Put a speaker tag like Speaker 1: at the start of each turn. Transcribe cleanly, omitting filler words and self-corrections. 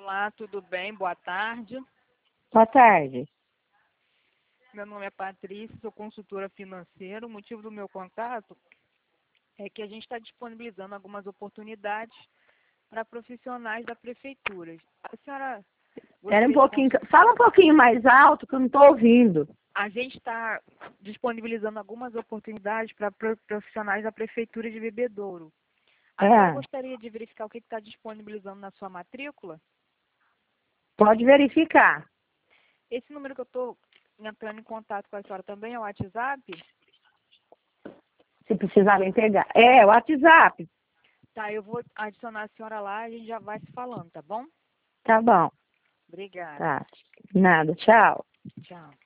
Speaker 1: Olá, tudo bem? Boa tarde.
Speaker 2: Boa tarde.
Speaker 1: Meu nome é Patrícia, sou consultora financeira. O motivo do meu contato é que a gente está disponibilizando algumas oportunidades para profissionais da prefeitura. A senhora
Speaker 2: Era um
Speaker 1: gostaria de
Speaker 2: pouquinho. Fala um pouquinho mais alto que eu não estou ouvindo.
Speaker 1: A gente está disponibilizando algumas oportunidades para profissionais da prefeitura de Bebedouro. A senhora gostaria de verificar o que está disponibilizando na sua matrícula?
Speaker 2: Pode verificar.
Speaker 1: Esse número que eu estou entrando em contato com a senhora também é o WhatsApp?
Speaker 2: Se precisarem pegar. É, o WhatsApp.
Speaker 1: Tá, eu vou adicionar a senhora lá e a gente já vai se falando, tá bom?
Speaker 2: Tá bom.
Speaker 1: Obrigada.
Speaker 2: Tá. Nada. Tchau.
Speaker 1: Tchau.